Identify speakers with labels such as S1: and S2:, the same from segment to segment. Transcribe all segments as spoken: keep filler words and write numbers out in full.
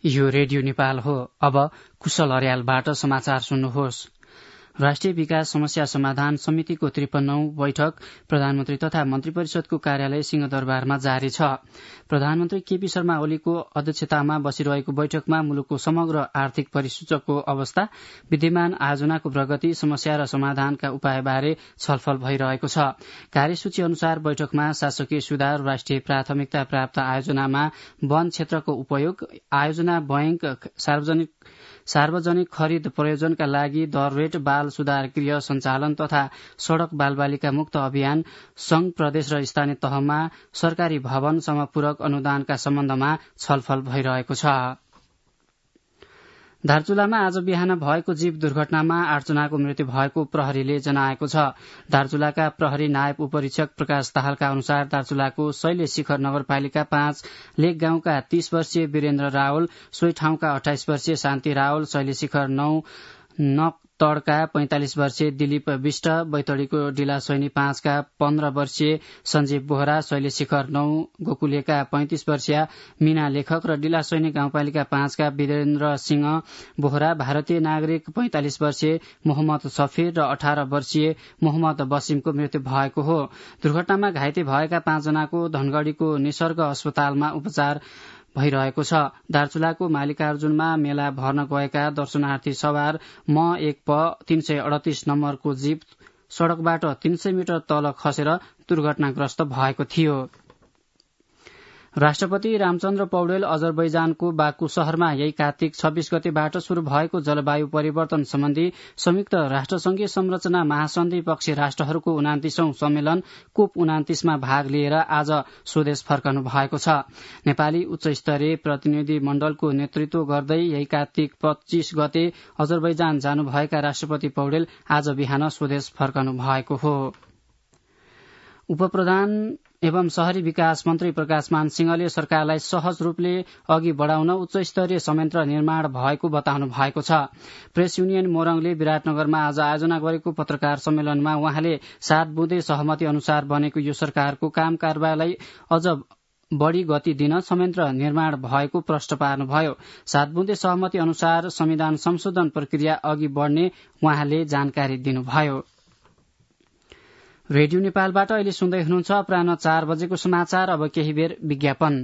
S1: यो रेडियो नेपाल हो। अब कुशल अर्यालबाट समाचार सुन्नुहोस्। राष्ट्रिय विकास समस्या समाधान समितिको त्रिपन्नौ बैठक प्रधानमन्त्री तथा मन्त्री परिषदको कार्यालय सिंहदरबारमा जारी छ। प्रधानमन्त्री केपी शर्मा ओलीको अध्यक्षतामा बसिरहेको बैठकमा मुलुकको समग्र आर्थिक परिसूचकको अवस्था, विद्यमान आयोजनाको प्रगति, समस्या र समाधानका उपायबारे छलफल भइरहेको छ। कार्यसूची अनुसार बैठकमा शासकीय सुधार, राष्ट्रिय प्राथमिकता प्राप्त आयोजनामा वन क्षेत्रको उपयोग, आयोजना बैंक, सार्वजनिक सार्वजनिक खरिद प्रयोजनका लागि दर रेट, बाल सुधार गृह सञ्चालन तथा सड़क बालबालिका मुक्त अभियान, संघ प्रदेश र स्थानीय तहमा सरकारी भवन समपूरक अनुदानका सम्बन्धमा छलफल भइरहेको छ। दार्चुलामा आज बिहान भएको जीव दुर्घटनामा आठजनाको मृत्यु भएको प्रहरीले जनाएको छ। दार्चुलाका प्रहरी नायब उपरीक्षक प्रकाश दाहालका अनुसार दार्चुलाको शैले शिखर नगरपालिका पाँच लेक गाउँका तीस वर्षीय वीरेन्द्र रावल, सोही ठाउँका अठाइस वर्षीय शान्ति रावल, शैले शिखर नौ नकतड़का पैंतालिस वर्षीय दिलीप विष्ट, बैतडीको डिला सैनी पाँचका पन्ध्र वर्षीय सञ्जीव बोहरा, शैले शिखर नौ गोकुलेका पैंतिस वर्षीय मीना लेखक र डिला सैनी गाउँपालिका पाँचका वीरेन्द्र सिंह बोहरा, भारतीय नागरिक पैंतालिस वर्षीय मोहम्मद सफीर र अठार वर्षीय मोहम्मद बसिमको मृत्यु भएको हो। दुर्घटनामा घाइते भएका पाँचजनाको धनगढ़ीको निसर्ग अस्पतालमा उपचार भइरहेको छ। दार्चुलाको मालिकार्जुनमा मेला भर्न गएका दर्शनार्थी सवार म एक प तीन सय अडतीस नम्बरको जीप सड़कबाट तीन सय मिटर तल खसेर दुर्घटनाग्रस्त भएको थियो। राष्ट्रपति रामचन्द्र पौडेल अजरबैजानको बाकु शहरमा यही कार्तिक छब्बीस गतेबाट शुरू भएको जलवायु परिवर्तन सम्बन्धी संयुक्त राष्ट्रसंघीय संरचना महासन्धि पक्षी राष्ट्रहरूको उनातिसौं सम्मेलन कोप उनातिसमा भाग लिएर आज स्वदेश फर्कनु भएको छ। नेपाली उच्च स्तरीय प्रतिनिधि मण्डलको नेतृत्व गर्दै यही कार्तिक पच्चीस गते अजरबैजान जानुभएका राष्ट्रपति पौडेल आज बिहान स्वदेश फर्कनु भएको हो। उपप्रधान एवं शहरी विकास मन्त्री प्रकाशमान सिंहले सरकारलाई सहज रूपले अघि बढ़ाउन उच्च स्तरीय संयन्त्र निर्माण भएको बताउनु भएको छ। प्रेस युनियन मोरङले विराटनगरमा आज आयोजना गरेको पत्रकार सम्मेलनमा उहाँले सात बुँदे सहमति अनुसार बनेको यो सरकारको काम कारबाहीलाई अझ बढ़ी गति दिन संयन्त्र निर्माण भएको प्रश्न पार्नुभयो। सात बुँदे सहमति अनुसार संविधान संशोधन प्रक्रिया अघि बढ़ने उहाँले जानकारी दिनुभयो। रेडियो नेपालबाट अहिले सुन्दै हुनुहुन्छ अपराह्न चार बजेको समाचार। अब केही बेर विज्ञापन।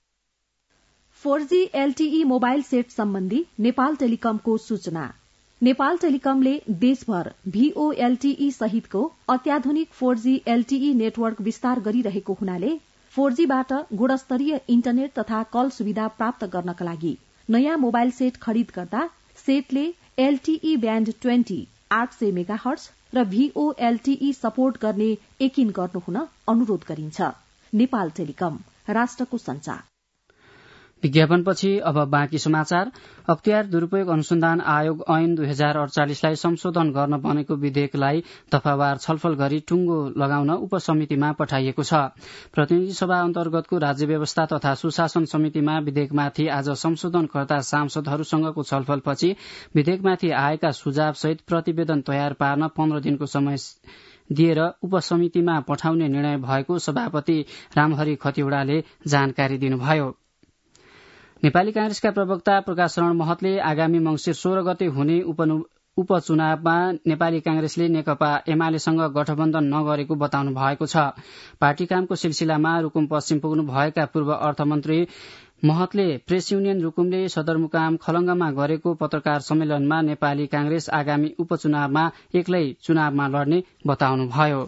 S2: Four G LTE mobile set सम्बन्धी नेपाल टेलिकमको सूचना। नेपाल टेलिकमले देशभर भीओएलटीई सहितको अत्याधुनिक फोर जी एलटीई नेटवर्क विस्तार गरिरहेको हुनाले फोर जी बाट गुणस्तरीय इन्टरनेट तथा कल सुविधा प्राप्त गर्नका लागि नयाँ मोबाइल सेट खरिद गर्दा सेटले एलटीई ब्याण्ड ट्वेन्टी आठ सय मेगाहर्ज र भीओएलटीई सपोर्ट गर्ने यकिन गर्नुहुन अनुरोध गरिन्छ। नेपाल टेलिकम, राष्ट्रको संचार।
S1: विज्ञापनपछि अब बाँकी समाचार। अख्तियार दुरूपयोग अनुसन्धान आयोग ऐन दुई हजार अडचालिसलाई संशोधन गर्न बनेको विधेयकलाई दफावार छलफल गरी टुङ्गो लगाउन उपसमितिमा पठाइएको छ। प्रतिनिधि सभा अन्तर्गतको राज्य व्यवस्था तथा सुशासन समितिमा विधेयकमाथि आज संशोधनकर्ता सांसदहरूसँगको छलफलपछि विधेयकमाथि आएका सुझाव सहित प्रतिवेदन तयार पार्न पन्ध्र दिनको समय दिएर उपसमितिमा पठाउने निर्णय भएको सभापति रामहरि खतिवड़ाले जानकारी दिनुभयो। नेपाली कांग्रेसका प्रवक्ता प्रकाश शरण महतले आगामी मंगिर सोह्र गते हुने उपचुनावमा नेपाली कांग्रेसले नेकपा एमालेसँग गठबन्धन नगरेको बताउनु भएको छ। पार्टी कामको सिलसिलामा रुकुम पश्चिम पुग्नु भएका पूर्व अर्थमन्त्री महतले प्रेस युनियन रुकुमले सदरमुकाम खलंगमा गरेको पत्रकार सम्मेलनमा नेपाली कांग्रेस आगामी उपचुनावमा एक्लै चुनावमा लड्ने बताउनुभयो।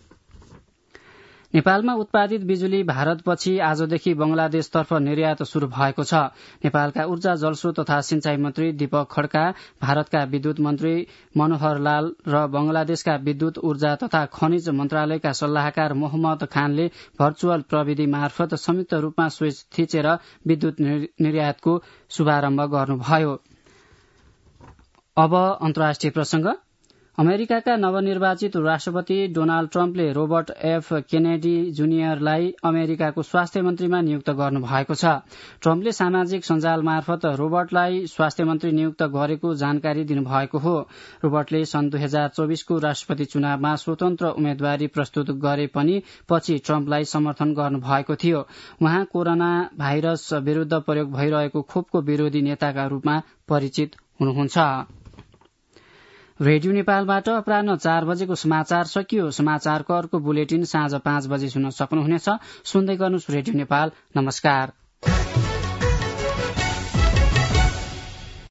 S1: नेपालमा उत्पादित बिजुली भारतपछि आजदेखि बंगलादेशतर्फ निर्यात शुरू भएको छ। नेपालका ऊर्जा जलस्रोत तथा सिंचाई मन्त्री दीपक खड्का, भारतका विद्युत मन्त्री मनोहर लाल र बंगलादेशका विद्युत ऊर्जा तथा खनिज मन्त्रालयका सल्लाहकार मोहम्मद खानले भर्चुअल प्रविधि मार्फत संयुक्त रूपमा स्विच थिचेर विद्युत निर्यातको शुभारम्भ गर्नुभयो। अब अन्तर्राष्ट्रिय प्रसंग। अमेरिकाका नवनिर्वाचित राष्ट्रपति डोनाल्ड ट्रम्पले रोबर्ट एफ केनेडी जुनियरलाई अमेरिकाको स्वास्थ्य मन्त्रीमा नियुक्त गर्नु भएको छ। ट्रम्पले सामाजिक सञ्जाल मार्फत रोबर्टलाई स्वास्थ्य मन्त्री नियुक्त गरेको जानकारी दिनुभएको हो। रोबर्टले सन् दुई हजार चौबिसको राष्ट्रपति चुनावमा स्वतन्त्र उम्मेद्वारी प्रस्तुत गरे पनि पछि ट्रम्पलाई समर्थन गर्नुभएको थियो। उहाँ कोरोना भाइरस विरूद्ध प्रयोग भइरहेको खोपको विरोधी नेताका रूपमा परिचित हुनुहुन्छ। रेडियो नेपालबाट अपराह्न चार बजेको समाचार सकियो। समाचारको अर्को बुलेटिन साँझ पाँच बजे सुन्न सक्नुहुनेछ। सुन्दै गर्नुहोस् रेडियो नेपाल। नमस्कार।